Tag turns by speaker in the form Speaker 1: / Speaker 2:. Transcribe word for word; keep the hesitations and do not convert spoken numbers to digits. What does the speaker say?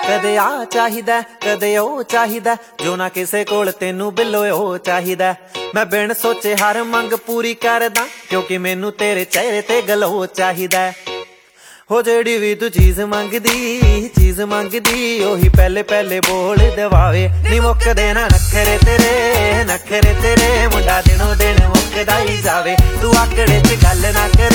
Speaker 1: कदे आ चाहिदा कदे ओ चाहिदा, जो ना किसे कोल तेनू बिल्लो ओ चाहिदा। मैं बिन सोचे हर मंग पूरी करदा, क्योंकि मैनू तेरे चेहरे ते गलो चाहिदा। हो जेड़ी भी तू चीज मंगदी चीज मंगदी, ओही पहले पहले बोल दवावे। नी मुकदे ना नखरे तेरे नखरे तेरे, मुंडा दिनों दिन मुकदा ही जावे। तू आकड़े च गल ना करे